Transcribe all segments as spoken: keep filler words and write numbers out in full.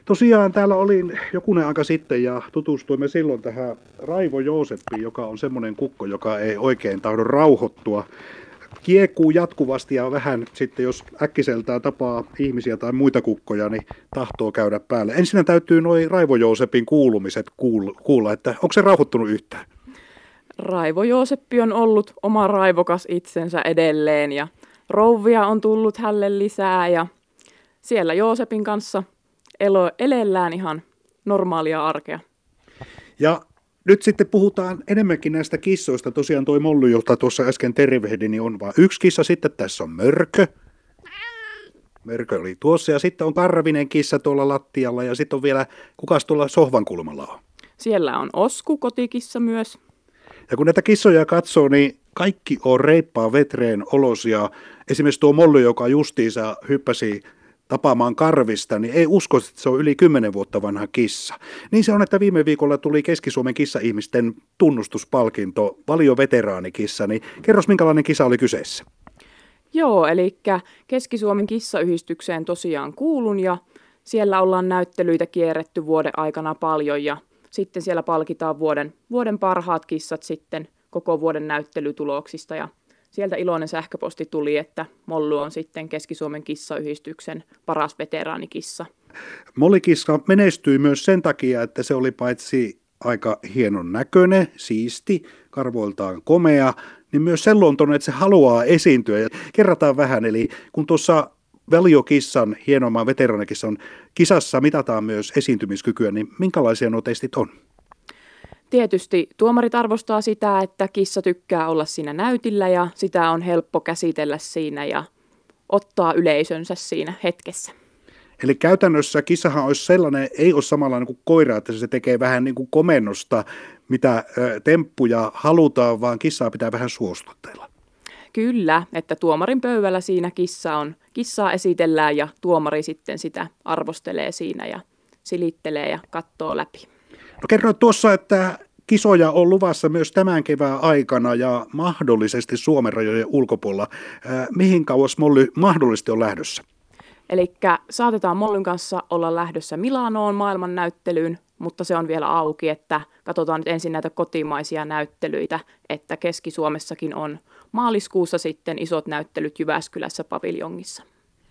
Tosiaan täällä olin jokunen aika sitten ja tutustuimme silloin tähän Raivo Jooseppiin, joka on semmoinen kukko, joka ei oikein tahdo rauhoittua. Kiekuu jatkuvasti ja vähän sitten, jos äkkiseltään tapaa ihmisiä tai muita kukkoja, niin tahtoo käydä päälle. Ensin täytyy nuo Raivo Joosepin kuulumiset kuulla, että onko se rauhoittunut yhtään? Raivo Jooseppi on ollut oma raivokas itsensä edelleen ja rouvia on tullut hälle lisää ja siellä Joosepin kanssa elo, elellään ihan normaalia arkea. Ja nyt sitten puhutaan enemmänkin näistä kissoista. Tosiaan toi Mollu, jota tuossa äsken tervehdin, niin on vain yksi kissa. Sitten tässä on Mörkö. Mörkö oli tuossa ja sitten on Karvinen kissa tuolla lattialla ja sitten on vielä, kukas tuolla sohvan kulmalla on? Siellä on Osku, kotikissa myös. Ja kun näitä kissoja katsoo, niin kaikki on reippaa vetreen olosia. Esimerkiksi tuo Mollu, joka justiinsa hyppäsi tapaamaan Karvista, niin ei usko, että se on yli kymmenen vuotta vanha kissa. Niin se on, että viime viikolla tuli Keski-Suomen kissa-ihmisten tunnustuspalkinto, valioveteraanikissa, niin kerros minkälainen kisa oli kyseessä? Joo, eli Keski-Suomen kissayhdistykseen tosiaan kuulun ja siellä ollaan näyttelyitä kierretty vuoden aikana paljon ja sitten siellä palkitaan vuoden, vuoden parhaat kissat sitten koko vuoden näyttelytuloksista ja sieltä iloinen sähköposti tuli, että Mollu on sitten Keski-Suomen kissayhdistyksen paras veteraanikissa. Mollikissa menestyi myös sen takia, että se oli paitsi aika hienon näköinen, siisti, karvoiltaan komea, niin myös sen luontoinen, että se haluaa esiintyä. Ja kerrataan vähän, eli kun tuossa valiokissan, hienomman veteraanikissan kisassa mitataan myös esiintymiskykyä, niin minkälaisia nuo testit on? Tietysti tuomarit arvostaa sitä, että kissa tykkää olla siinä näytillä ja sitä on helppo käsitellä siinä ja ottaa yleisönsä siinä hetkessä. Eli käytännössä kissahan olisi sellainen, ei ole samanlainen kuin koira, että se tekee vähän niin kuin komennosta, mitä temppuja halutaan, vaan kissaa pitää vähän suostutella. Kyllä, että tuomarin pöydällä siinä kissa on, kissaa esitellään ja tuomari sitten sitä arvostelee siinä ja silittelee ja katsoo läpi. No kerroit tuossa, että kisoja on luvassa myös tämän kevään aikana ja mahdollisesti Suomen rajojen ulkopuolella. Mihin kauas Molly mahdollisesti on lähdössä? Eli saatetaan Mollyn kanssa olla lähdössä Milanoon maailmannäyttelyyn, mutta se on vielä auki, että katsotaan nyt ensin näitä kotimaisia näyttelyitä, että Keski-Suomessakin on maaliskuussa sitten isot näyttelyt Jyväskylässä paviljongissa.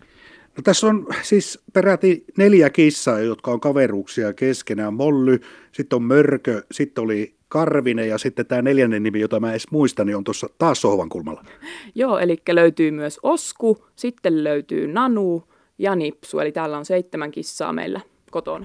No, tässä on siis peräti neljä kissaa, jotka on kaveruuksia keskenään. Molly, sitten on Mörkö, sitten oli Karvinen ja sitten tämä neljännen nimi, jota mä en edes muista, niin on tuossa taas sohvan kulmalla. Joo, eli löytyy myös Osku, sitten löytyy Nanu ja Nipsu, eli täällä on seitsemän kissaa meillä kotona.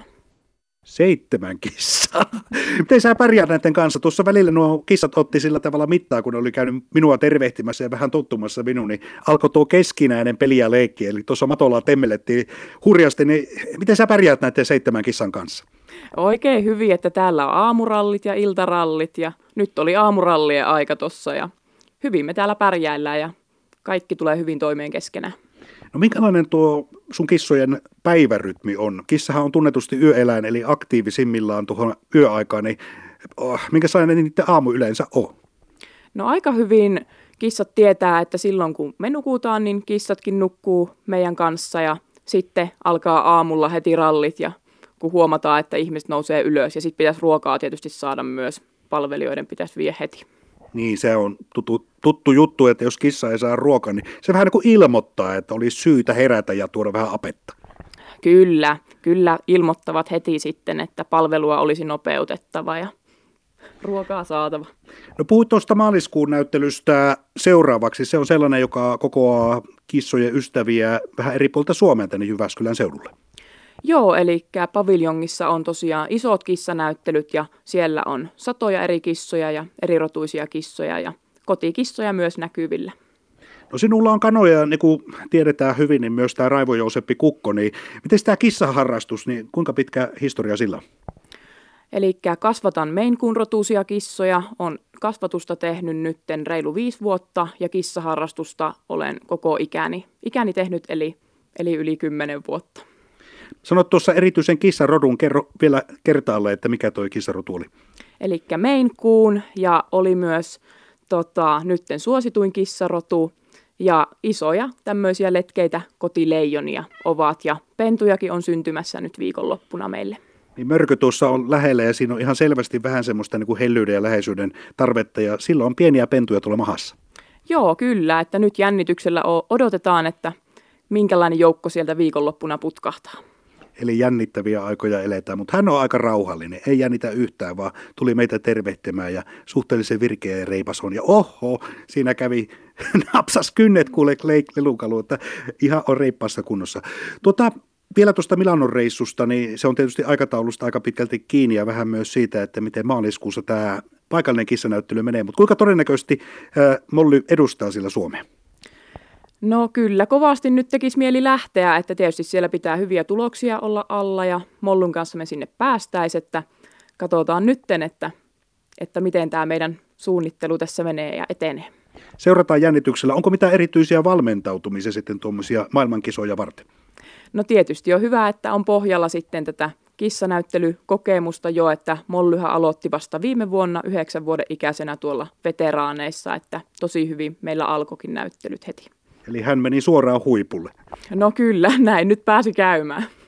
Seitsemän kissaa. Miten sä pärjäät näiden kanssa? Tuossa välillä nuo kissat otti sillä tavalla mittaa, kun oli käynyt minua tervehtimässä ja vähän tottumassa minun, niin alkoi tuo keskinäinen peli ja leikki. Eli tuossa matolla temmelettiin hurjasti. Niin miten sä pärjäät näiden seitsemän kissan kanssa? Oikein hyvin, että täällä on aamurallit ja iltarallit ja nyt oli aamurallien aika tuossa ja hyvin me täällä pärjäillään ja kaikki tulee hyvin toimeen keskenään. No minkälainen tuo sun kissojen päivärytmi on? Kissahan on tunnetusti yöeläin, eli aktiivisimmillaan tuohon yöaikaan, niin oh, minkälainen niiden aamu yleensä on? No aika hyvin kissat tietää, että silloin kun me nukutaan, niin kissatkin nukkuu meidän kanssa ja sitten alkaa aamulla heti rallit ja kun huomataan, että ihmiset nousee ylös ja sitten pitäisi ruokaa tietysti saada myös, palvelijoiden pitäisi vie heti. Niin, se on tuttu, tuttu juttu, että jos kissa ei saa ruokaa, niin se vähän niin kuin ilmoittaa, että olisi syytä herätä ja tuoda vähän apetta. Kyllä, kyllä ilmoittavat heti sitten, että palvelua olisi nopeutettava ja ruokaa saatava. No puhuit tuosta maaliskuun näyttelystä seuraavaksi. Se on sellainen, joka kokoaa kissojen ystäviä vähän eri puolta Suomeen tänne Jyväskylän seudulle. Joo, eli paviljongissa on tosiaan isot kissanäyttelyt ja siellä on satoja eri kissoja ja erirotuisia kissoja ja kotikissoja myös näkyvillä. No sinulla on kanoja, niin kuin tiedetään hyvin, niin myös tämä Raivo Jooseppi Kukko, niin miten tämä kissaharrastus, niin kuinka pitkä historia sillä on? Eli kasvatan Maine Coon rotuisia kissoja, on kasvatusta tehnyt nytten reilu viisi vuotta ja kissaharrastusta olen koko ikäni, ikäni tehnyt eli, eli yli kymmenen vuotta. Sanot tuossa erityisen kissarodun, kerro vielä kertaalle, että mikä toi kissarotu oli. Eli Maine Coon ja oli myös tota, nytten suosituin kissarotu Ja isoja tämmöisiä letkeitä kotileijonia ovat ja pentujakin on syntymässä nyt viikonloppuna meille. Niin mörkö tuossa on lähellä ja siinä on ihan selvästi vähän semmoista niin kuin hellyyden ja läheisyyden tarvetta ja silloin on pieniä pentuja tuolla mahassa. Joo, kyllä, että nyt jännityksellä odotetaan, että minkälainen joukko sieltä viikonloppuna putkahtaa. Eli jännittäviä aikoja eletään, mutta hän on aika rauhallinen, ei jännitä yhtään, vaan tuli meitä tervehtimään ja suhteellisen virkeä ja reipas on. Ja oho, siinä kävi napsas kynnet kuule lelukalu, että ihan on reippaassa kunnossa. Tuota, vielä tuosta Milanon reissusta, niin se on tietysti aikataulusta aika pitkälti kiinni ja vähän myös siitä, että miten maaliskuussa tämä paikallinen kissanäyttely menee. Mutta kuinka todennäköisesti äh, Molly edustaa sillä Suomea? No kyllä, kovasti nyt tekisi mieli lähteä, että tietysti siellä pitää hyviä tuloksia olla alla ja Mollun kanssa me sinne päästäisiin, että katsotaan nytten, että, että miten tämä meidän suunnittelu tässä menee ja etenee. Seurataan jännityksellä. Onko mitään erityisiä valmentautumisia sitten tuommoisia maailmankisoja varten? No tietysti on hyvä, että on pohjalla sitten tätä kissanäyttelykokemusta jo, että Mollyhän aloitti vasta viime vuonna yhdeksän vuoden ikäisenä tuolla veteraaneissa, että tosi hyvin meillä alkoikin näyttelyt heti. Eli hän meni suoraan huipulle. No kyllä, näin nyt pääsi käymään.